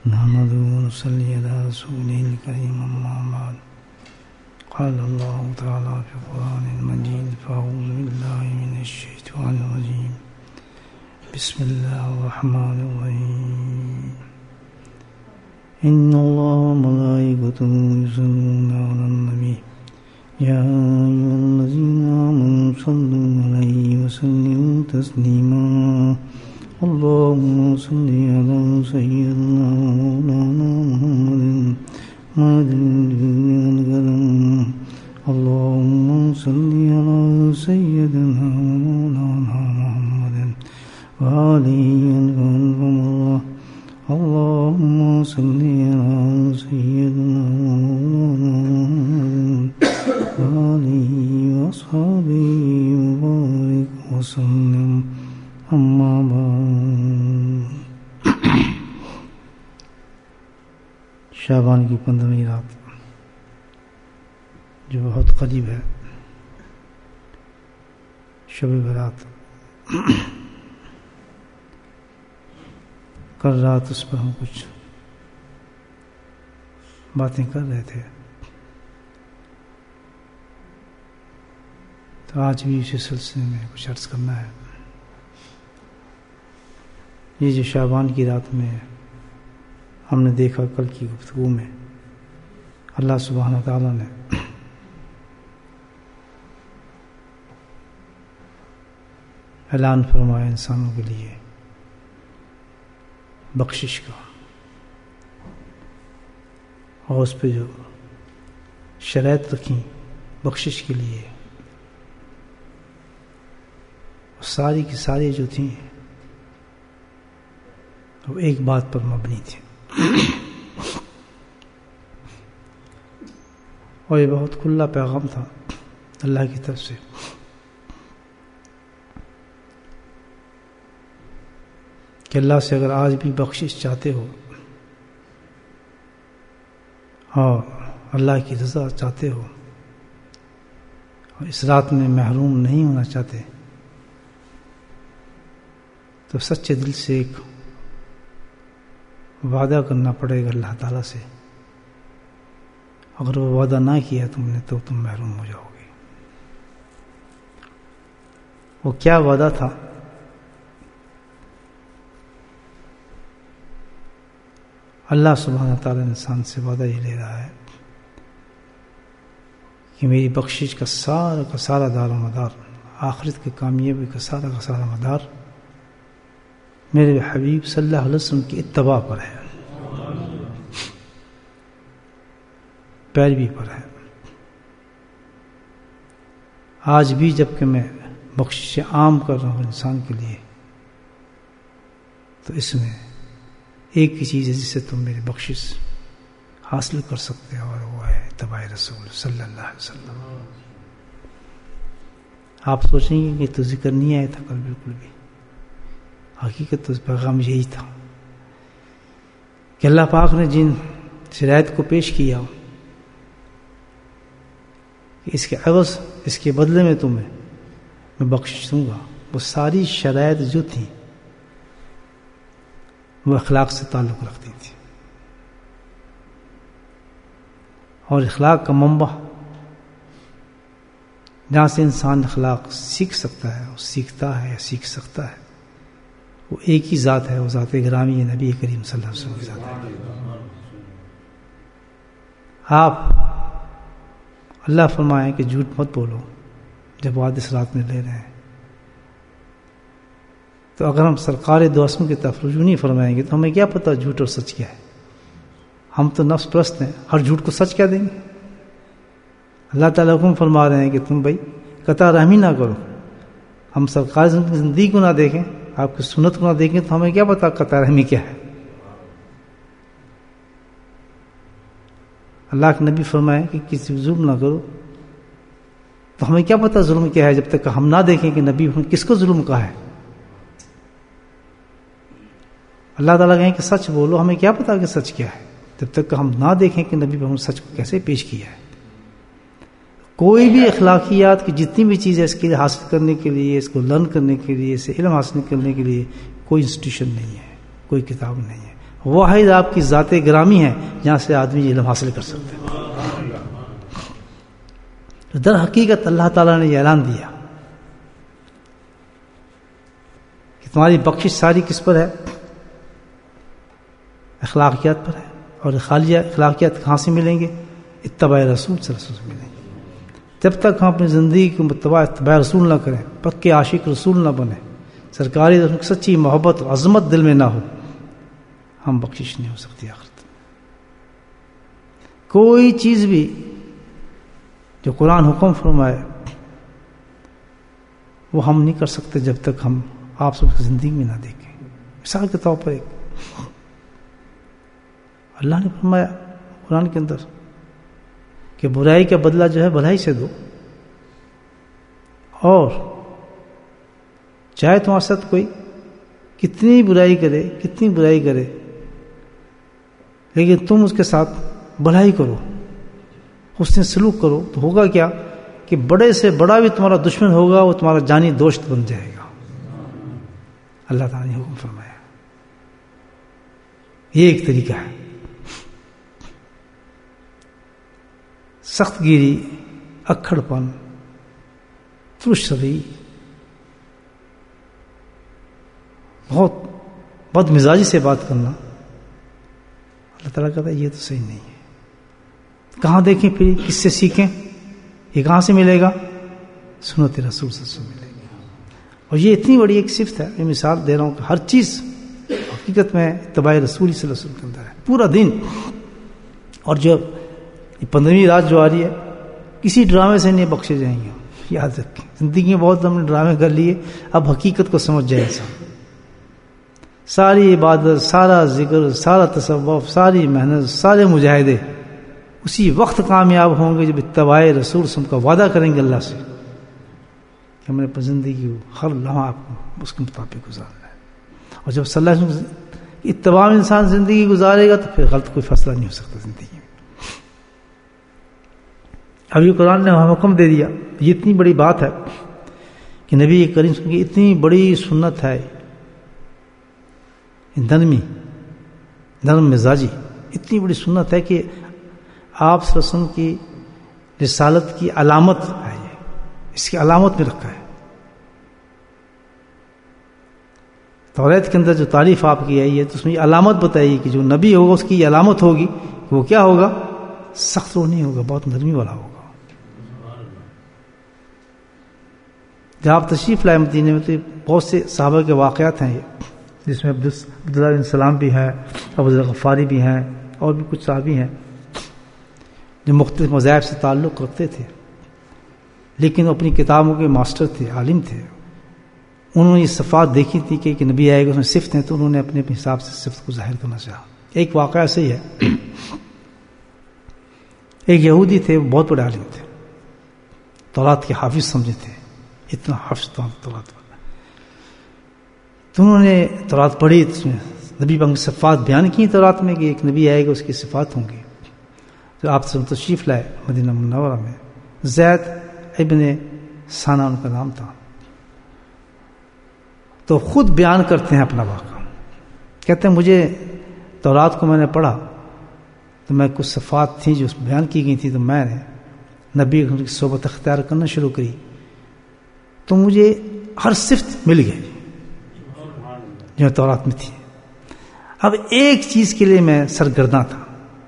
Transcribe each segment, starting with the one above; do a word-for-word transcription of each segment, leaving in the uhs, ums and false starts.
نحمده ونصلي على رسوله الكريم أما بعد قال الله تعالى في القرآن المجيد فأعوذ بالله من الشيطان الرجيم بسم الله الرحمن الرحيم إن الله وملائكته يصلون على النبي يا أيها الذين آمنوا صلوا عليه وسلموا تسليما اللهم صل على سيدنا مولانا محمد اللهم صل على سيدنا مولانا محمد وآله الله اللهم صل على سيدنا مولانا وآله وأصحابه وبارك وسلم أما بعد شعبان کی پندرہویں رات جو بہت قریب ہے، شب برات، کل رات اس پر ہم کچھ باتیں کر رہے تھے، تو آج بھی اسی سلسلے میں کچھ عرض کرنا ہے۔ یہ جو شعبان کی رات میں ہم نے دیکھا، کل کی گفتگو میں اللہ سبحانہ تعالیٰ نے اعلان فرمایا انسانوں کے لیے بخشش کا، اور اس پہ جو شرائط رکھی بخشش کے لیے، ساری کی ساری جو تھیں وہ ایک بات پر مبنی تھی، اور یہ بہت کھلا پیغام تھا اللہ کی طرف سے کہ اللہ سے اگر آج بھی بخشش چاہتے ہو اور اللہ کی رضا چاہتے ہو اور اس رات میں محروم نہیں ہونا چاہتے، تو سچے دل سے ایک وعدہ کرنا پڑے گا اللہ تعالیٰ سے، اگر وہ وعدہ نہ کیا تم نے تو تم محروم ہو جاؤ گے۔ وہ کیا وعدہ تھا؟ اللہ سبحانہ تعالیٰ انسان سے وعدہ یہ لے رہا ہے کہ میری بخشش کا سارا کا سارا دار و مدار، آخرت کی کامیابی کا سارا کا سارا مدار میرے حبیب صلی اللہ علیہ وسلم کی اتباع پر ہے، پیروی پر ہے۔ آج بھی جب کہ میں بخشش عام کر رہا ہوں انسان کے لیے، تو اس میں ایک ہی چیز ہے جس سے تم میری بخشش حاصل کر سکتے ہو، اور وہ ہے اتباع رسول صلی اللہ علیہ وسلم۔ آپ سوچیں گے کہ تو ذکر نہیں آیا تھا کل، بالکل بھی حقیقت تو پیغام یہی تھا کہ اللہ پاک نے جن شرائط کو پیش کیا کہ اس کے عوض، اس کے بدلے میں تمہیں میں بخشش دوں گا، وہ ساری شرائط جو تھیں وہ اخلاق سے تعلق رکھتی تھی، اور اخلاق کا منبع جہاں سے انسان اخلاق سیکھ سکتا ہے، وہ سیکھتا ہے یا سیکھ سکتا ہے، وہ ایک ہی ذات ہے، وہ ذات گرامی نبی کریم صلی اللہ علیہ وسلم کی ذات ہے۔ آپ اللہ فرمائیں کہ جھوٹ مت بولو جب وعدہ اس رات میں لے رہے ہیں، تو اگر ہم سرکار دو عصموں کی طرف رجوع نہیں فرمائیں گے تو ہمیں کیا پتہ جھوٹ اور سچ کیا ہے؟ ہم تو نفس پرست ہیں، ہر جھوٹ کو سچ کیا دیں گے؟ اللہ تعالیٰ حکم فرما رہے ہیں کہ تم بھائی قطع رحمی نہ کرو، ہم سرکار کی زندگی کو نہ دیکھیں، آپ کی سنت کو نہ دیکھیں، تو ہمیں کیا پتہ قطع رحمی کیا ہے؟ اللہ کے نبی فرمائے کہ کسی ظلم نہ کرو، تو ہمیں کیا پتہ ظلم کیا ہے جب تک ہم نہ دیکھیں کہ نبی نے کس کو ظلم کہا ہے؟ اللہ تعالیٰ کہیں کہ سچ بولو، ہمیں کیا پتہ کہ سچ کیا ہے جب تک ہم نہ دیکھیں کہ نبی نے سچ کو کیسے پیش کیا ہے۔ کوئی بھی اخلاقیات کی جتنی بھی چیزیں اس کے لیے حاصل کرنے کے لیے، اس کو لرن کرنے کے لیے، اسے علم حاصل کرنے کے لیے کوئی انسٹیٹیوشن نہیں ہے، کوئی کتاب نہیں ہے، واحد آپ کی ذات گرامی ہے جہاں سے آدمی علم حاصل کر سکتے ہیں. در حقیقت اللہ تعالیٰ نے یہ اعلان دیا کہ تمہاری بخشش ساری کس پر ہے؟ اخلاقیات پر ہے. اور خالیہ اخلاقیات کہاں سے ملیں گے؟ اتباع رسول صلی اللہ علیہ وسلم سے ملیں گے. جب تک ہم اپنی زندگی کو متبع اتباع رسول نہ کریں، پکے عاشق رسول نہ بنیں، سرکاری سچی محبت اور عظمت دل میں نہ ہو، ہم بخشش نہیں ہو سکتی. آخرت کوئی چیز بھی جو قرآن حکم فرمائے وہ ہم نہیں کر سکتے جب تک ہم آپ سب کی زندگی میں نہ دیکھیں. مثال کے طور پر ایک اللہ نے فرمایا قرآن کے اندر کہ برائی کا بدلہ جو ہے بھلائی سے دو، اور چاہے تمہارے ساتھ کوئی کتنی برائی کرے کتنی برائی کرے لیکن تم اس کے ساتھ بھلائی کرو، حسن سلوک کرو، تو ہوگا کیا کہ بڑے سے بڑا بھی تمہارا دشمن ہوگا وہ تمہارا جانی دوست بن جائے گا. اللہ تعالیٰ نے حکم فرمایا. یہ ایک طریقہ ہے. سخت گیری، اکھڑ پن، ترش روی، بہت بد مزاجی سے بات کرنا، اللہ تعالیٰ کہتا ہے یہ تو صحیح نہیں ہے. کہاں دیکھیں پھر کس سے سیکھیں؟ یہ کہاں سے ملے گا؟ سنت رسول سے ملے گا. اور یہ اتنی بڑی ایک صفت ہے، میں مثال دے رہا ہوں کہ ہر چیز حقیقت میں اتباع رسول صلی اللہ علیہ وسلم کے اندر ہے پورا دن. اور جو پندرہویں رات جو آ رہی ہے کسی ڈرامے سے نہیں بخشے جائیں گے. یاد رکھیں زندگی میں بہت ہم نے ڈرامے کر لیے، اب حقیقت کو سمجھ جائے انسان. ساری عبادت، سارا ذکر، سارا تصوف، ساری محنت، سارے مجاہدے اسی وقت کامیاب ہوں گے جب اتباع رسول سم کا وعدہ کریں گے اللہ سے کہ ہم نے اپنی زندگی کو ہر لمحہ آپ کو اس کے مطابق گزارنا ہے. اور جب صلی اللہ علیہ وسلم اتباع میں انسان زندگی گزارے گا تو پھر غلط کوئی فیصلہ نہیں ہو سکتا زندگی میں. اب یہ قرآن نے ہمیں حکم دے دیا. یہ اتنی بڑی بات ہے کہ نبی کریم صلی اللہ علیہ وسلم کی اتنی بڑی سنت ہے، نرمی، نرم مزاجی، اتنی بڑی سنت ہے کہ آپ صلی اللہ علیہ وسلم کی رسالت کی علامت ہے. یہ اس کی علامت میں رکھا ہے. توریت کے اندر جو تعریف آپ کی آئی ہے تو اس میں یہ علامت بتائی کہ جو نبی ہوگا اس کی یہ علامت ہوگی کہ وہ کیا ہوگا؟ سخت رو نہیں ہوگا، بہت نرمی والا ہوگا. جب آپ تشریف لائے مدینے میں تو بہت سے صحابہ کے واقعات ہیں یہ، جس میں عبداللہ بن سلام بھی ہے، ابو ذر غفاری بھی ہیں، اور بھی کچھ صحابی ہیں جو مختلف مذاہب سے تعلق رکھتے تھے لیکن اپنی کتابوں کے ماسٹر تھے، عالم تھے. انہوں نے یہ صفات دیکھی تھی کہ ایک نبی آئے گا اس میں صفت ہیں، تو انہوں نے اپنے اپنے حساب سے صفت کو ظاہر کرنا چاہا. ایک واقعہ ایسے ہی ہے. ایک یہودی تھے، وہ بہت بڑے عالم تھے، تورات کے حافظ سمجھے تھے، اتنا حافظ تھا تورات پر. تو انہوں نے تورات پڑھی، اس میں نبی پاک کی صفات بیان کی تورات میں کہ ایک نبی آئے گا اس کی صفات ہوں گی. تو آپ سے تشریف لائے مدینہ منورہ میں. زید ابن ثانہ ان کا نام تھا. تو خود بیان کرتے ہیں اپنا واقعہ. کہتے ہیں مجھے تورات کو میں نے پڑھا تو میں کچھ صفات تھیں جو اس میں بیان کی گئی تھی، تو میں نے نبی کی صحبت اختیار کرنا شروع کری تو مجھے ہر صفت مل گئی جو تورات میں تھی. اب ایک چیز کے لیے میں سرگرداں تھا،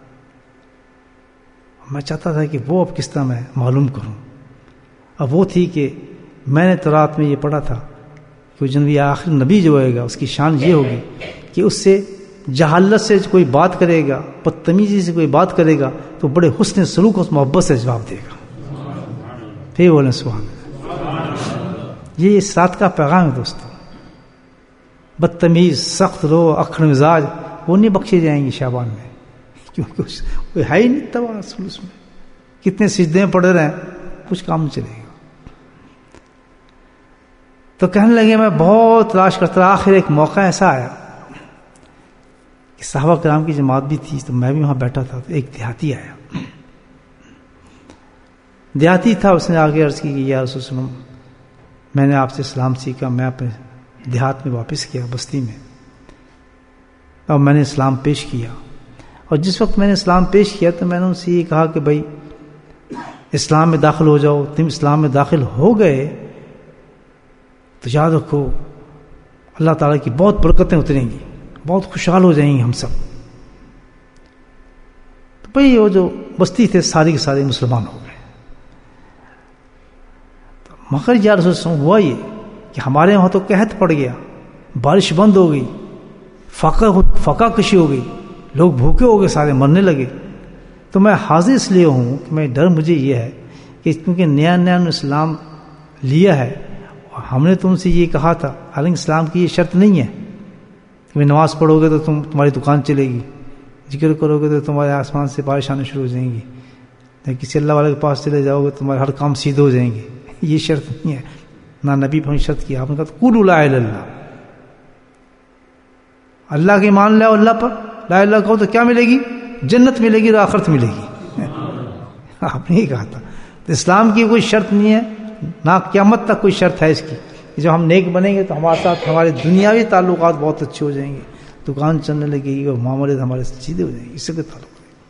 میں چاہتا تھا کہ وہ اب کس طرح میں معلوم کروں. اب وہ تھی کہ میں نے تورات میں یہ پڑھا تھا کہ جنبی آخر نبی جو ہوئے گا اس کی شان یہ ہوگی کہ اس سے جہالت سے کوئی بات کرے گا، بدتمیزی سے کوئی بات کرے گا تو بڑے حسن سلوک اور محبت سے جواب دے گا. پھر بولیں سبحان اللہ. یہ اس رات کا پیغام ہے دوستو. بدتمیز، سخت رو، اکھڑ مزاج وہ نہیں بخشے جائیں گے شعبان میں، کیونکہ کوئی ہے ہی نہیں تباہ رسول اس میں. کتنے سجدے پڑھ رہے ہیں، کچھ کام نہیں چلے گا. تو کہنے لگے میں بہت تلاش کرتا رہا. آخر ایک موقع ایسا آیا کہ صحابہ کرام کی جماعت بھی تھی تو میں بھی وہاں بیٹھا تھا. تو ایک دیہاتی آیا، دیہاتی تھا. اس نے آگے عرض کی کہ یا رسول اللہ، میں نے آپ سے سلام سیکھا، میں اپنے دیہات میں واپس کیا بستی میں. اور میں نے اسلام پیش کیا. اور جس وقت میں نے اسلام پیش کیا تو میں نے ان سے یہ کہا کہ بھائی اسلام میں داخل ہو جاؤ. تم اسلام میں داخل ہو گئے تو یاد رکھو اللہ تعالیٰ کی بہت برکتیں اتریں گی, بہت خوشحال ہو جائیں گے ہم سب. تو بھائی وہ جو بستی تھے سارے کے سارے مسلمان ہو گئے. مگر یا رسول اللہ ہوا یہ کہ ہمارے وہاں تو قحط پڑ گیا, بارش بند ہو گئی, فاقہ فاقہ کشی ہو گئی, لوگ بھوکے ہو گئے, سارے مرنے لگے. تو میں حاضر اس لیے ہوں کہ میں ڈر مجھے یہ ہے کہ کیونکہ نیا نیا اسلام لیا ہے, ہم نے تم سے یہ کہا تھا, حالانکہ اسلام کی یہ شرط نہیں ہے کہ نماز پڑھو گے تو تم تمہاری دکان چلے گی, ذکر کرو گے تو تمہارے آسمان سے بارش آنا شروع ہو جائیں گی, یا کسی اللہ والے کے پاس چلے جاؤ گے تمہارے ہر کام سیدھے ہو جائیں گے. یہ شرط نہیں ہے, نہ نبی پر شرط کیا. آپ نے کہا قولوا لا الہ الا اللہ, اللہ کے مان لاؤ, اللہ پر لا الہ کہو تو کیا ملے گی؟ جنت ملے گی اور آخرت ملے گی. آپ نے یہ کہا تھا. تو اسلام کی کوئی شرط نہیں ہے, نہ قیامت تک کوئی شرط ہے اس کی. جب ہم نیک بنیں گے تو ہمارے ساتھ ہمارے دنیاوی تعلقات بہت اچھے ہو جائیں گے, دکان چلنے لگے گی اور معاملے ہمارے سیدھے ہو جائیں گے, اس سے تعلق.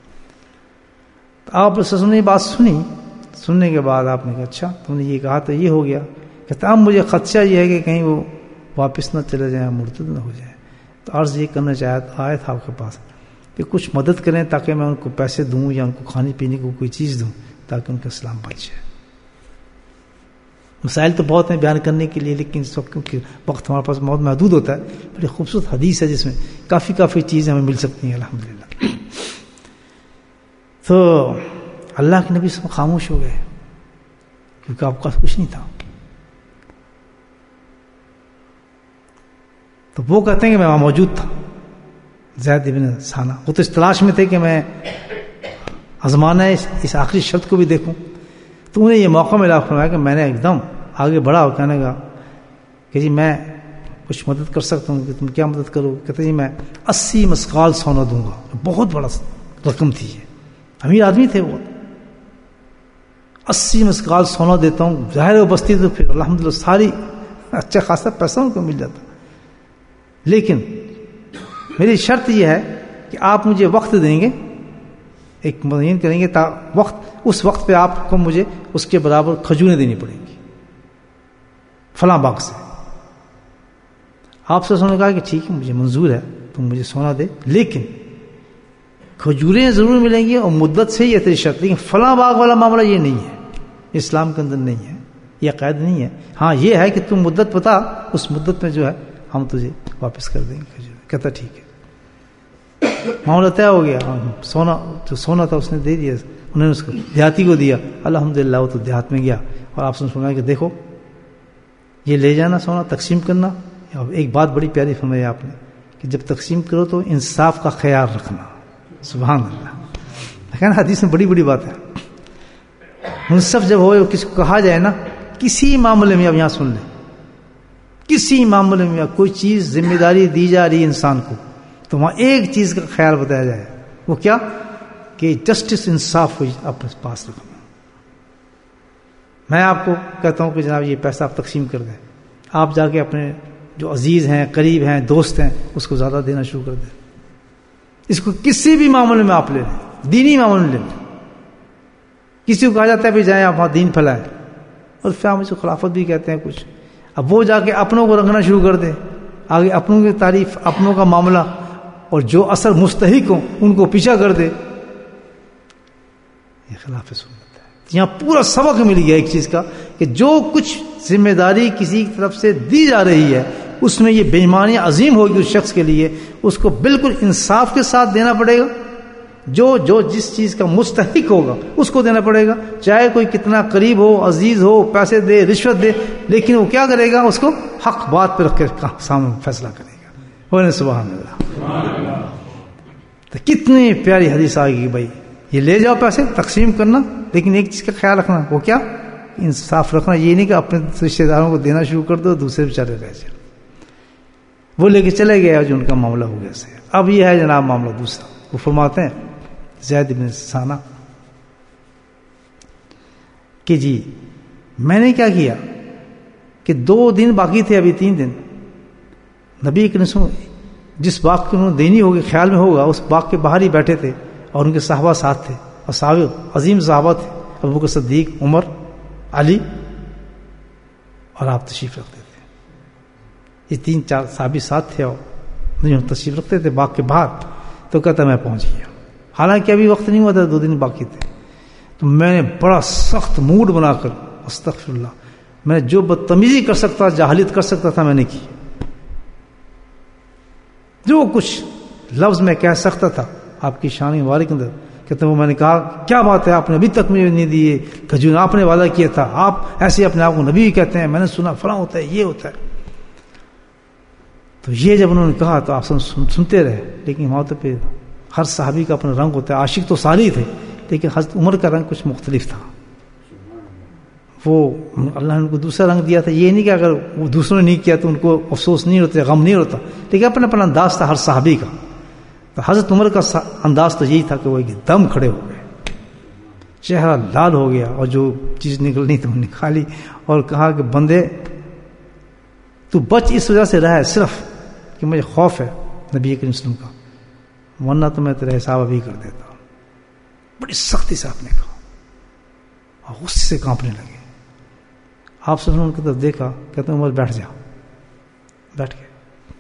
تو آپ رسول نے بات سنی, سننے کے بعد آپ نے کہا اچھا تم نے یہ کہا تو یہ ہو گیا. کہتا اب مجھے خدشہ یہ ہے کہ کہیں وہ واپس نہ چلے جائیں, مرتد نہ ہو جائیں. تو عرض یہ کرنا چاہتا آیا تھا آپ کے پاس کہ کچھ مدد کریں تاکہ میں ان کو پیسے دوں یا ان کو کھانے پینے کو کوئی چیز دوں تاکہ ان کا اسلام بچ جائے. مسائل تو بہت ہیں بیان کرنے کے لیے, لیکن اس وقت کیونکہ وقت ہمارے پاس بہت محدود ہوتا ہے, بڑی خوبصورت حدیث ہے جس میں کافی کافی چیزیں ہمیں مل سکتی ہیں الحمدللہ. تو اللہ کے نبی سب خاموش ہو گئے کیونکہ آپ کا کچھ نہیں تھا. تو وہ کہتے ہیں کہ میں وہاں موجود تھا, زید بن ثانہ, وہ تو اس تلاش میں تھے کہ میں آزمانا ہے اس آخری شرط کو بھی دیکھوں. تو انہیں یہ موقع ملا فرمایا کہ میں نے ایک دم آگے بڑھا اور کہنے کا کہ جی میں کچھ مدد کر سکتا ہوں. کہ تم کیا مدد کرو؟ کہتے جی میں اسی مسقال سونا دوں گا. بہت بڑا رقم تھی, یہ امیر آدمی تھے وہ. اسی مسقال سونا دیتا ہوں. ظاہر و بستی تو پھر الحمدللہ ساری اچھا خاصا پیسہ ان کو مل جاتا, لیکن میری شرط یہ ہے کہ آپ مجھے وقت دیں گے, ایک متعین کریں گے تا وقت, اس وقت پہ آپ کو مجھے اس کے برابر کھجوریں دینی پڑیں گی فلاں باغ سے. آپ سے سونے کہا کہ ٹھیک ہے مجھے منظور ہے, تم مجھے سونا دے, لیکن کھجوریں ضرور ملیں گی اور مدت سے یہ تیری شرط. لیکن فلاں باغ والا معاملہ یہ نہیں ہے, اسلام کے اندر نہیں ہے, یہ قید نہیں ہے. ہاں یہ ہے کہ تم مدت بتا, اس مدت میں جو ہے ہم تجھے واپس کر دیں گے کھجوریں. کہتا ٹھیک ہے. معاملہ طے ہو گیا. سونا جو سونا تھا اس نے دے دیا, انہوں نے اس کو دیہاتی کو دیا. الحمدللہ وہ تو دیہات میں گیا اور آپ سے فرمایا کہ دیکھو یہ لے جانا سونا, تقسیم کرنا. ایک بات بڑی پیاری فرمائی آپ نے کہ جب تقسیم کرو تو انصاف کا خیال رکھنا. سبحان اللہ, کہنا حدیث میں بڑی بڑی بات ہے. منصف جب ہو, کسی کو کہا جائے نا کسی معاملے میں, اب یہاں سن لیں, کسی معاملے میں کوئی چیز ذمہ داری دی جا رہی ہے انسان کو, تو وہاں ایک چیز کا خیال بتایا جائے, وہ کیا کہ جسٹس, انصاف کو اپنے پاس رکھنا. میں آپ کو کہتا ہوں کہ جناب یہ پیسہ آپ تقسیم کر دیں, آپ جا کے اپنے جو عزیز ہیں, قریب ہیں, دوست ہیں, اس کو زیادہ دینا شروع کر دیں. اس کو کسی بھی معاملے میں آپ لے لیں, دینی معاملے میں لے لیں. کسی کو کہا جاتا ہے بھی جائیں آپ وہاں دین پھیلائیں, اور پھر ہم اس کو خلافت بھی کہتے ہیں کچھ. اب وہ جا کے اپنوں کو رنگنا شروع کر دے, آگے اپنوں کی تعریف, اپنوں کا معاملہ, اور جو اثر مستحق ہوں ان کو پیچھا کر دے. یہ خلاف سنت ہے. یہاں پورا سبق مل گیا ایک چیز کا کہ جو کچھ ذمہ داری کسی کی طرف سے دی جا رہی ہے اس میں یہ بے ایمانی عظیم ہوگی اس شخص کے لیے, اس کو بالکل انصاف کے ساتھ دینا پڑے گا. جو جو جس چیز کا مستحق ہوگا اس کو دینا پڑے گا, چاہے کوئی کتنا قریب ہو, عزیز ہو, پیسے دے, رشوت دے, لیکن وہ کیا کرے گا, اس کو حق بات پہ رکھ کے سامنے فیصلہ کرے گا. بولے سبحان اللہ. تو کتنی پیاری حدیث آئے گی بھائی, یہ لے جاؤ پیسے تقسیم کرنا, لیکن ایک چیز کا خیال رکھنا, وہ کیا, انصاف رکھنا. یہ نہیں کہ اپنے رشتے داروں کو دینا شروع کر دو, دوسرے بیچارے رہ جائیں. وہ لے کے چلے گئے جو ان کا معاملہ ہو گیا سے. اب یہ ہے جناب معاملہ دوسرا. وہ فرماتے ہیں زید بن ثانہ کہ جی میں نے کیا کیا کہ دو دن باقی تھے, ابھی تین دن. نبی کریم جس باغ کی انہوں نے دینی ہوگی خیال میں ہوگا اس باغ کے باہر ہی بیٹھے تھے اور ان کے صحابہ ساتھ تھے اور صحابہ عظیم صحابہ تھے ابو بکر صدیق عمر علی اور آپ تشریف رکھتے تھے. یہ تین چار صحابی ساتھ تھے اور تشریف رکھتے تھے باغ کے باہر. تو کہتا میں پہنچ گیا حالانکہ ابھی وقت نہیں ہوا تھا دو دن باقی تھے. تو میں نے بڑا سخت موڈ بنا کر استغفر اللہ میں جو بدتمیزی کر سکتا جاہلیت کر سکتا تھا میں نے کی. جو کچھ لفظ میں کہہ سکتا تھا آپ کی شان مبارک کے اندر کہتے وہ میں نے کہا کیا بات ہے آپ نے ابھی تک مجھے نہیں دیے کھجور آپ نے وعدہ کیا تھا آپ ایسے اپنے آپ کو نبی کہتے ہیں میں نے سنا فلاں ہوتا ہے یہ ہوتا ہے. تو یہ جب انہوں نے کہا تو آپ سن, سنتے رہے. لیکن وہاں تو پھر ہر صحابی کا اپنا رنگ ہوتا ہے. عاشق تو ساری تھے لیکن حضرت عمر کا رنگ کچھ مختلف تھا. وہ اللہ نے ان کو دوسرا رنگ دیا تھا. یہ نہیں کہ اگر وہ دوسروں نے نہیں کیا تو ان کو افسوس نہیں ہوتا غم نہیں ہوتا لیکن اپنا اپنا انداز تھا ہر صحابی کا. تو حضرت عمر کا انداز تو یہی تھا کہ وہ ایک دم کھڑے ہو گئے چہرہ لال ہو گیا اور جو چیز نکلنی تو نکالی اور کہا کہ بندے تو بچ اس وجہ سے رہا ہے صرف کہ مجھے خوف ہے نبی کریم صلی اللہ علیہ وسلم کا ورنہ تو میں تیرا حساب ابھی کر دیتا. بڑی سختی سے آپ نے کہا اور غصے سے کانپنے لگے. آپ صلی اللہ علیہ وسلم کی طرف دیکھا کہتے ہیں عمر بیٹھ جا. بیٹھ گئے.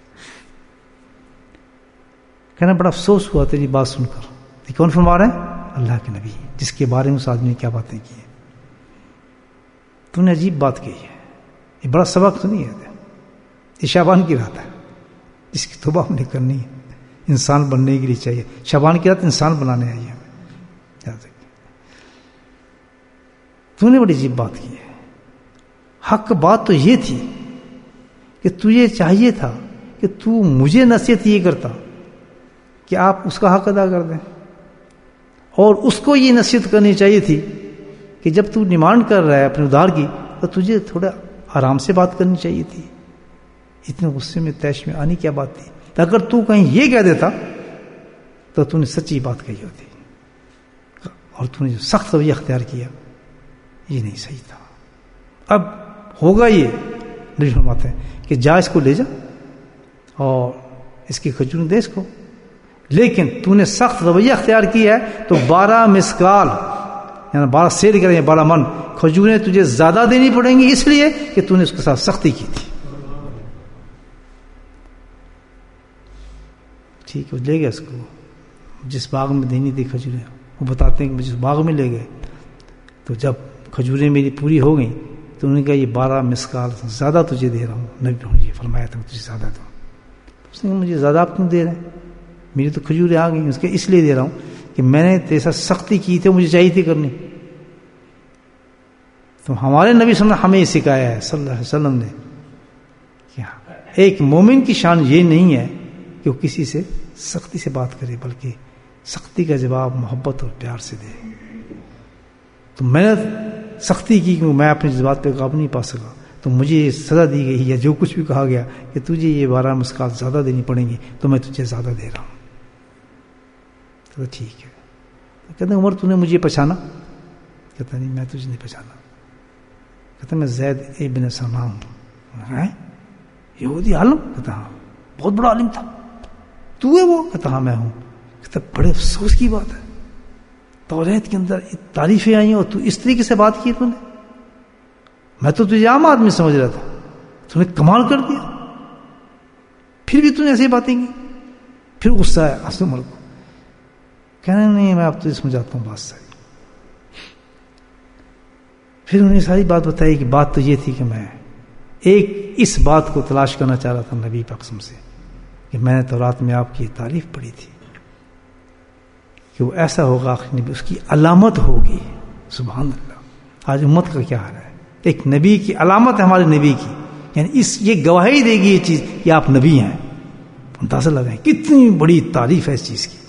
کہنا بڑا افسوس ہوا تیری بات سن کر. یہ کون فرما رہے ہیں؟ اللہ کے نبی جس کے بارے میں اس آدمی نے کیا باتیں کی ہیں. تو نے عجیب بات کہی ہے. یہ بڑا سبق تو نہیں ہے یہ شعبان کی رات ہے جس کی توبہ ہم نے کرنی ہے. انسان بننے کے لیے چاہیے. شعبان کی رات انسان بنانے آئی ہے. تو نے بڑی عجیب بات کی ہے. حق بات تو یہ تھی کہ تجھے چاہیے تھا کہ تو مجھے نصیحت یہ کرتا کہ آپ اس کا حق ادا کر دیں اور اس کو یہ نصیحت کرنی چاہیے تھی کہ جب تو ڈیمانڈ کر رہا ہے اپنے ادھار کی تو تجھے تھوڑا آرام سے بات کرنی چاہیے تھی. اتنے غصے میں تیش میں آنی کیا بات تھی؟ اگر تو کہیں یہ کہہ دیتا تو تو نے سچی بات کہی ہوتی اور تو نے جو سخت رویہ اختیار کیا یہ نہیں صحیح تھا. اب ہوگا یہ نبی فرماتے ہیں کہ جا اس کو لے جا اور اس کی کھجور دے اس کو. لیکن تو نے سخت رویہ اختیار کیا ہے تو بارہ مسکال یعنی بارہ سیر کریں بارہ من کھجوریں تجھے زیادہ دینی پڑیں گی اس لیے کہ تو نے اس کے ساتھ سختی کی تھی. ٹھیک ہے لے گئے اس کو جس باغ میں دینی تھی کھجوریں. وہ بتاتے ہیں کہ جس باغ میں لے گئے تو جب کھجوریں میری پوری ہو گئیں تو انہوں نے کہا یہ بارہ مسکال زیادہ تجھے دے رہا ہوں. نبی نے یہ فرمایا تھا تجھے زیادہ دوں. اس نے کہا مجھے زیادہ آپ کیوں دے رہے ہیں؟ میری تو کھجوریں آ گئیں اس کے اس لیے دے رہا ہوں کہ میں نے تیرے ساتھ سختی کی تھی مجھے چاہیے تھی کرنی. تو ہمارے نبی صلی اللہ علیہ وسلم نے ہمیں سکھایا ہے صلی اللہ علیہ وسلم نے کہ ایک مومن کی شان یہ نہیں ہے کہ وہ کسی سے سختی سے بات کرے بلکہ سختی کا جواب محبت اور پیار سے دے. تو میں نے سختی کی کہ میں اپنے جذبات پہ قابو نہیں پا سکا تو مجھے سزا دی گئی یا جو کچھ بھی کہا گیا کہ تجھے یہ بارہ مسکال زیادہ دینی پڑیں گی تو میں تجھے زیادہ دے رہا ہوں. تو ٹھیک ہے. کہتے ہیں عمر تو نے مجھے پہچانا؟ کہتا نہیں میں تجھے نہیں پہچانا. کہتا میں زید ابن سلمان ہوں. یہودی عالم؟ کہتا ہاں. بہت بڑا عالم تھا. تو ہے وہ؟ کہتا ہاں میں ہوں. کہتا بڑے افسوس کی بات ہے توریت کے اندر تعریفیں آئی ہیں اور تو اس طریقے سے بات کی تو نے. میں تو تجھے عام آدمی سمجھ رہا تھا. تو نے کمال کر دیا. پھر بھی تو نے ایسی باتیں کی. پھر غصہ آیا حضرت عمر کو. کہنا نہیں میں اب تجھے سمجھاتا ہوں بات ساری. پھر انہیں ساری بات بتائی کہ بات تو یہ تھی کہ میں ایک اس بات کو تلاش کرنا چاہ رہا تھا نبی پاک قسم سے کہ میں نے تورات میں آپ کی تعریف پڑھی تھی کہ وہ ایسا ہوگا نبی اس کی علامت ہوگی. سبحان اللہ. آج امت کا کیا حال ہے؟ ایک نبی کی علامت ہے ہمارے نبی کی یعنی اس یہ گواہی دے گی یہ چیز کہ آپ نبی ہیں. اندازہ لگائیں کتنی بڑی تعریف ہے اس چیز کی.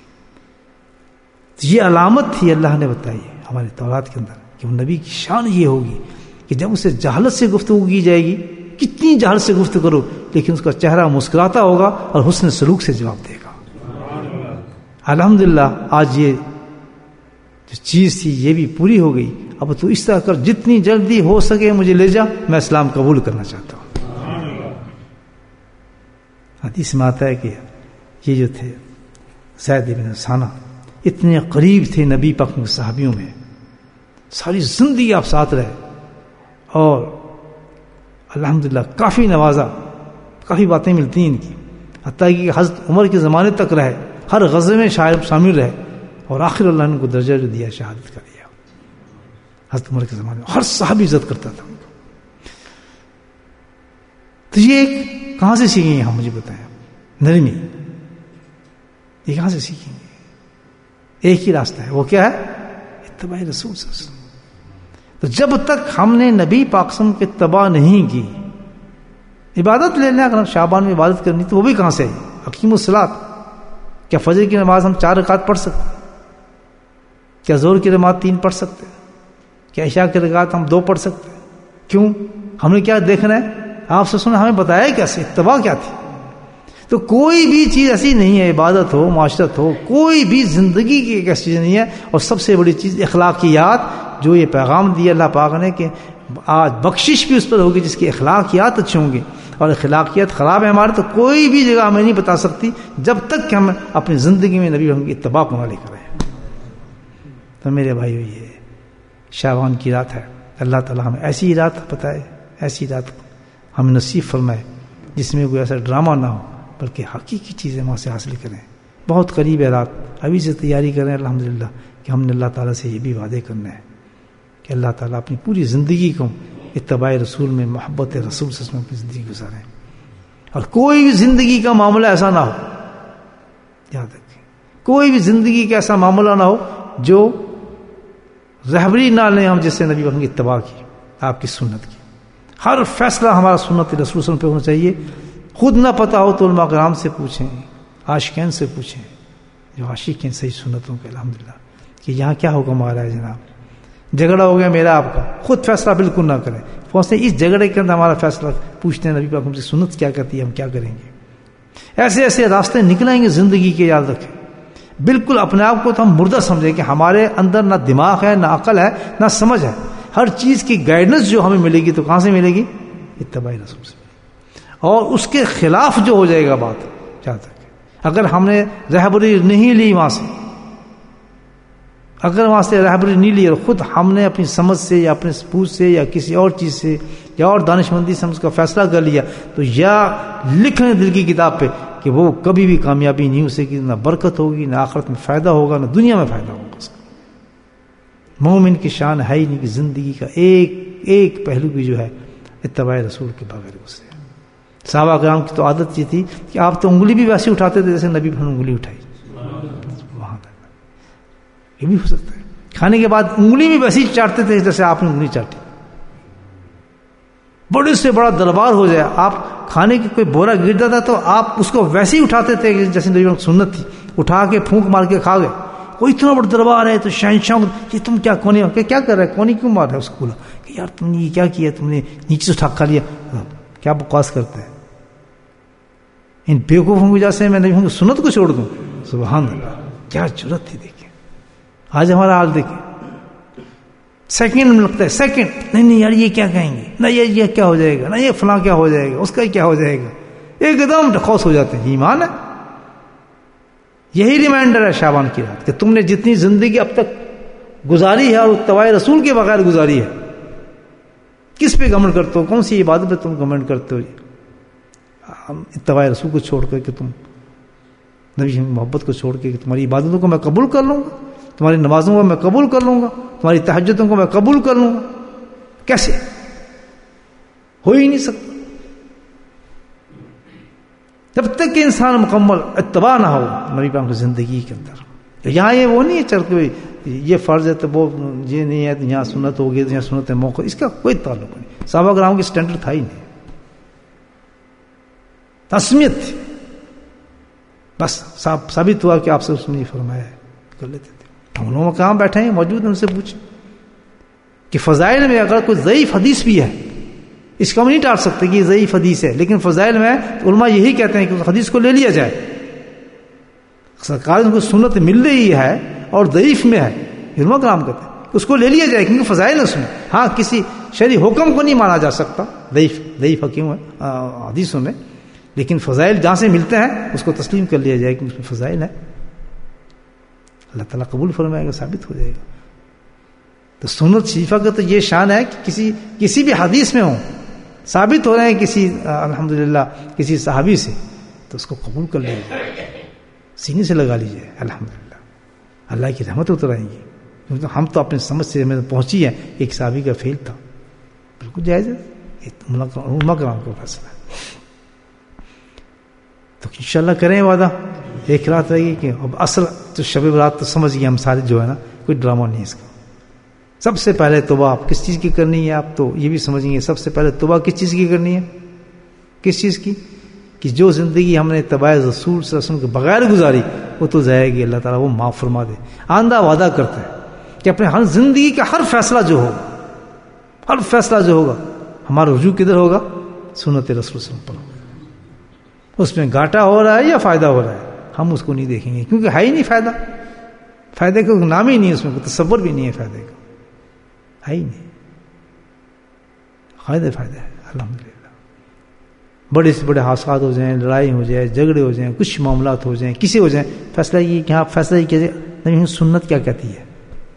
یہ علامت تھی اللہ نے بتائی ہے ہمارے تورات کے اندر کہ وہ نبی کی شان یہ ہوگی کہ جب اسے جہالت سے گفتگو کی جائے گی کتنی جہالت سے گفتگو کرو لیکن اس کا چہرہ مسکراتا ہوگا اور حسن سلوک سے جواب دے گا. الحمدللہ آج یہ جو چیز تھی یہ بھی پوری ہو گئی. اب تو اس طرح کر جتنی جلدی ہو سکے مجھے لے جا میں اسلام قبول کرنا چاہتا ہوں. حدیث میں آتا ہے کہ یہ جو تھے زید بن ثانہ اتنے قریب تھے نبی پاک کے صحابیوں میں، ساری زندگی آپ ساتھ رہے اور الحمدللہ کافی نوازا، کافی باتیں ملتی ہیں ان کی، حتیٰ کہ حضرت عمر کے زمانے تک رہے، ہر غزوے میں شاید شامل رہے، اور آخر اللہ نے ان کو درجہ جو دیا شہادت کا دیا حضرت عمر کے زمانے میں، ہر صحابی عزت کرتا تھا ان کو۔ تو یہ کہاں سے سیکھیں گے ہم، مجھے بتائیں، نرمی یہ کہاں سے سیکھیں گے؟ ایک ہی راستہ ہے، وہ کیا ہے؟ اتباع رسول صلی اللہ علیہ وسلم۔ تو جب تک ہم نے نبی پاک صلی اللہ علیہ وسلم کی اتباع نہیں کی، عبادت لے لیں، اگر ہم شعبان میں عبادت کرنی تو وہ بھی کہاں سے ہے؟ اقیم الصلاۃ، کیا فجر کی نماز ہم چار رکعت پڑھ سکتے؟ کیا ظہر کی نماز تین پڑھ سکتے؟ کیا عشاء کی رکعت ہم دو پڑھ سکتے؟ کیوں؟ ہم نے کیا دیکھنا ہے؟ آپ سے سنا، ہمیں بتایا کیسے اتباع کیا تھی۔ تو کوئی بھی چیز ایسی نہیں ہے، عبادت ہو، معاشرت ہو، کوئی بھی زندگی کی ایک ایسی چیز نہیں ہے، اور سب سے بڑی چیز اخلاقیات، جو یہ پیغام دیا اللہ پاک نے کہ آج بخشش بھی اس پر ہوگی جس کی اخلاقیات اچھے ہوں گے، اور اخلاقیات خراب ہے ہمارے تو کوئی بھی جگہ ہمیں نہیں بتا سکتی جب تک کہ ہم اپنی زندگی میں نبی ہم کی اتباع کو نہ لے کر آئیں۔ تو میرے بھائیو، یہ شعبان کی رات ہے، اللہ تعالیٰ ہمیں ایسی رات بتائے، ایسی رات ہمیں نصیب فرمائے جس میں کوئی ایسا ڈرامہ نہ ہو، بلکہ حقیقی چیزیں وہاں سے حاصل کریں۔ بہت قریب ہے رات، ابھی سے تیاری کریں الحمدللہ، کہ ہم نے اللہ تعالیٰ سے یہ بھی وعدے کرنا ہے کہ اللہ تعالیٰ اپنی پوری زندگی کو اتباع رسول میں، محبت رسول سے اپنی زندگی گزاریں، اور کوئی بھی زندگی کا معاملہ ایسا نہ ہو، یاد رکھیں، کوئی بھی زندگی کا ایسا معاملہ نہ ہو جو رہبری نہ لیں ہم، جس سے نبی کی اتباع کی، آپ کی سنت کی۔ ہر فیصلہ ہمارا سنت رسول صلی اللہ علیہ وسلم پہ ہونا چاہیے۔ خود نہ پتہ ہو تو علماء کرام سے پوچھیں، عاشقین سے پوچھیں، جو عاشق ہیں صحیح سنتوں کے، الحمدللہ، کہ یہاں کیا حکم آ رہا ہے جناب، جھگڑا ہو گیا میرا آپ کا، خود فیصلہ بالکل نہ کریں، پہنچتے اس جھگڑے کے اندر ہمارا فیصلہ پوچھتے ہیں نبی پاک ہم سے سنت کیا کہتی ہے، ہم کیا کریں گے۔ ایسے ایسے راستے نکلیں گے زندگی کے، یاد رکھیں، بالکل اپنے آپ کو تو ہم مردہ سمجھیں کہ ہمارے اندر نہ دماغ ہے، نہ عقل ہے، نہ سمجھ ہے۔ ہر چیز کی گائیڈنس جو ہمیں ملے گی تو کہاں سے ملے گی؟ اتباع رسول سے۔ اور اس کے خلاف جو ہو جائے گا بات، یاد رکھیں، اگر ہم نے رہبری نہیں لی وہاں سے، اگر وہاں سے رہبری نہیں لی اور خود ہم نے اپنی سمجھ سے یا اپنے سپوت سے یا کسی اور چیز سے یا اور دانش مندی سے ہم اس کا فیصلہ کر لیا، تو یا لکھ لیں دل کی کتاب پہ کہ وہ کبھی بھی کامیابی نہیں ہو سکے، نہ برکت ہوگی، نہ آخرت میں فائدہ ہوگا، نہ دنیا میں فائدہ ہوگا اس کا۔ مومن کی شان ہے ہی نہیں کہ زندگی کا ایک ایک پہلو بھی جو ہے اتباع رسول کے بغیر گزرے۔ صحابہ کرام کی تو عادت یہ تھی کہ آپ تو انگلی بھی ویسے اٹھاتے تھے جیسے نبی نے انگلی اٹھائی، وہاں تک یہ بھی ہو سکتا ہے۔ کھانے کے بعد انگلی بھی ویسے ہی چاٹتے تھے جیسے آپ نے انگلی چاٹی۔ بڑے سے بڑا دربار ہو جائے، آپ کھانے کی کوئی بورا گرتا تھا تو آپ اس کو ویسے ہی اٹھاتے تھے جیسے نبی کی سنت تھی، اٹھا کے پھونک مار کے کھا گئے۔ کوئی اتنا بڑا دربار ہے تو شہنشاہ، یہ تم کیا کونی کہ کیا کر رہے ہیں، کونی کیوں مار رہے اس کو؟ کہ یار تم نے یہ کیا کیا، تم نے نیچے سے اٹھا کھا لیا، کیا بکواس کرتے ہیں ان بیوقوفوں کی وجہ سے میں نبی کی سنت کو چھوڑ دوں؟ سبحان اللہ، کیا جرت تھی۔ دیکھیں آج ہمارا حال، دیکھیں سیکنڈ میں لگتا ہے، سیکنڈ نہیں نہیں یار یہ کیا کہیں گے، نہ یہ یہ کیا ہو جائے گا، نہ یہ فلاں کیا ہو جائے گا، اس کا کیا ہو جائے گا، ایک دم خوش ہو جاتے ہیں۔ ایمان ہے، یہی ریمائنڈر ہے شعبان کی رات کہ تم نے جتنی زندگی اب تک گزاری ہے اور اتباع رسول کے بغیر گزاری ہے، کس پہ گھمنڈ کرتے ہو، کون سی عبادت پہ تم گھمنڈ کرتے ہو؟ اتباع رسول کو چھوڑ کر کہ تم نبی کی محبت کو چھوڑ کے کہ تمہاری عبادتوں کو میں قبول کر لوں گا، تمہاری نمازوں کو میں قبول کر لوں گا، تمہاری تہجدوں کو میں قبول کر لوں گا، کیسے؟ ہو ہی نہیں سکتا جب تک کہ انسان مکمل اتباع نہ ہو نبی پاک کی زندگی کے اندر۔ یہاں یہ وہ نہیں ہے چل کے یہ فرض ہے تو وہ یہ نہیں ہے، یہاں سنت ہوگی، یہاں سنت ہے موقع، اس کا کوئی تعلق نہیں۔ صحابہ کرام کی سٹینڈرڈ تھا ہی نہیں، تسمیت تھی، بس ثابت ہوا کہ آپ سے اس نے یہ فرمایا ہے، کر لیتے تھے۔ ہم لوگ کہاں بیٹھے ہیں موجود، ان سے پوچھیں کہ فضائل میں اگر کوئی ضعیف حدیث بھی ہے، اس کو ہم نہیں ٹال سکتے کہ یہ ضعیف حدیث ہے، لیکن فضائل میں علماء یہی کہتے ہیں کہ اس حدیث کو لے لیا جائے۔ سرکار ان کو سنت مل رہی ہے اور ضعیف میں ہے، علماء کرام کہتے ہیں اس کو لے لیا جائے کیونکہ فضائل اس میں۔ ہاں کسی شرعی حکم کو نہیں مانا جا سکتا ضعیف ضعیف حکیم حدیثوں میں، لیکن فضائل جہاں سے ملتے ہیں اس کو تسلیم کر لیا جائے کہ اس میں فضائل ہیں، اللہ تعالیٰ قبول فرمائے گا، ثابت ہو جائے گا. تو سنت شریفہ کا تو یہ شان ہے کہ کسی کسی بھی حدیث میں ہوں ثابت ہو رہے ہیں کسی الحمدللہ کسی صحابی سے، تو اس کو قبول کر لیجیے، سینے سے لگا لیجیے. الحمدللہ اللہ کی رحمت اتر آئیں گی. کیونکہ ہم تو اپنے سمجھ سے ہمیں پہنچی ہے کہ ایک صحابی کا فیل تھا، بالکل جائز ہے، علماء کرام کا فیصلہ ہے. تو انشاءاللہ کریں وعدہ، ایک رات رہے گی کہ اب اصل تو شب برات تو سمجھ گئے ہم سارے جو ہے نا، کوئی ڈرامہ نہیں ہے اس کا. سب سے پہلے توبہ آپ کس چیز کی کرنی ہے، آپ تو یہ بھی سمجھیں گے سب سے پہلے توبہ کس چیز کی کرنی ہے، کس چیز کی، کہ جو زندگی ہم نے تبع رسول صلی اللہ علیہ وسلم کے بغیر گزاری وہ تو جائے گی، اللہ تعالیٰ وہ معاف فرما دے. آندہ وعدہ کرتا ہے کہ اپنے ہر زندگی کا ہر فیصلہ جو ہوگا، ہر فیصلہ جو ہوگا ہمارا رجوع کدھر ہوگا، سنت رسول صلی اللہ علیہ وسلم پر ہوگا. اس میں گھاٹا ہو رہا ہے یا فائدہ ہو رہا ہے ہم اس کو نہیں دیکھیں گے، کیونکہ ہے ہی نہیں فائدہ، فائدے کا نام ہی نہیں، اس میں کوئی تصور بھی نہیں ہے فائدے کا، ہے ہی نہیں. فائدہ فائدہ ہے الحمدللہ. بڑے سے بڑے حادثات ہو جائیں، لڑائی ہو جائے، جھگڑے ہو جائیں، کچھ معاملات ہو جائیں، کسی ہو جائیں، فیصلہ یہ کہ آپ فیصلہ یہ کیجیے نہیں سنت کیا کہتی ہے.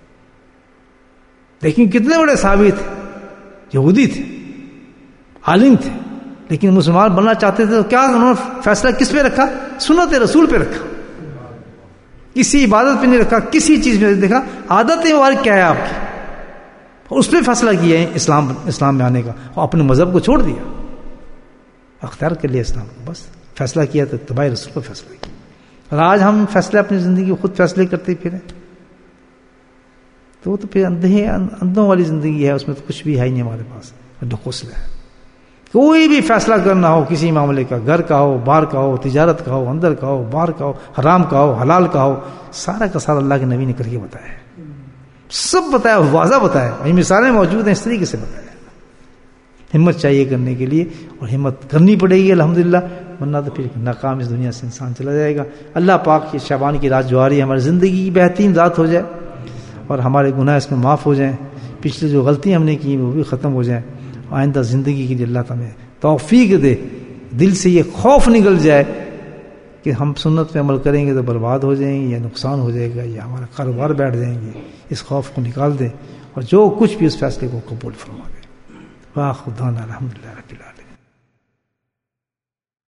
لیکن کتنے بڑے صحابی تھے، یہودی تھے، عالم تھے، لیکن مسلمان بننا چاہتے تھے تو کیا انہوں نے فیصلہ کس پہ رکھا، سنت رسول پہ رکھا. کسی عبادت پہ نہیں رکھا، کسی چیز میں دیکھا عادت مبارک کیا ہے آپ کی، اس پہ فیصلہ کیا ہے اسلام اسلام میں آنے کا، اور اپنے مذہب کو چھوڑ دیا، اختیار کر لیا اسلام کو. بس فیصلہ کیا تو تبع رسول پر فیصلہ کیا. اور آج ہم فیصلے اپنی زندگی خود فیصلے کرتے پھریں تو وہ تو پھر اندھے اندھوں والی زندگی ہے، اس میں تو کچھ بھی ہے ہی نہیں ہمارے پاس، ڈھکوسلا ہے. کوئی بھی فیصلہ کرنا ہو کسی معاملے کا، گھر کا ہو، باہر کا ہو، تجارت کا ہو، اندر کا ہو، باہر کا ہو، حرام کا ہو، حلال کا ہو، سارا کا سارا اللہ کے نبی نے کر کے بتایا ہے، سب بتایا، واضح بتایا، یہ مثالیں موجود ہیں اس طریقے سے بتایا. ہمت چاہیے کرنے کے لیے، اور ہمت کرنی پڑے گی الحمدللہ، ورنہ تو پھر ناکام اس دنیا سے انسان چلا جائے گا. اللہ پاک کی شعبان کی رات جو آ رہی ہے ہماری زندگی کی بہترین رات ہو جائے، اور ہمارے گناہ اس میں معاف ہو جائیں، پچھلی جو غلطیاں ہم نے کی وہ بھی ختم ہو جائیں. آئندہ زندگی کے لیے اللہ تعالیٰ توفیق دے، دل سے یہ خوف نکل جائے کہ ہم سنت پہ عمل کریں گے تو برباد ہو جائیں گے، یا نقصان ہو جائے گا، یا ہمارا کاروبار بیٹھ جائیں گے. اس خوف کو نکال دیں، اور جو کچھ بھی اس فیصلے کو قبول فرما دیں. واخر دعوانا الحمدللہ رب العالمین.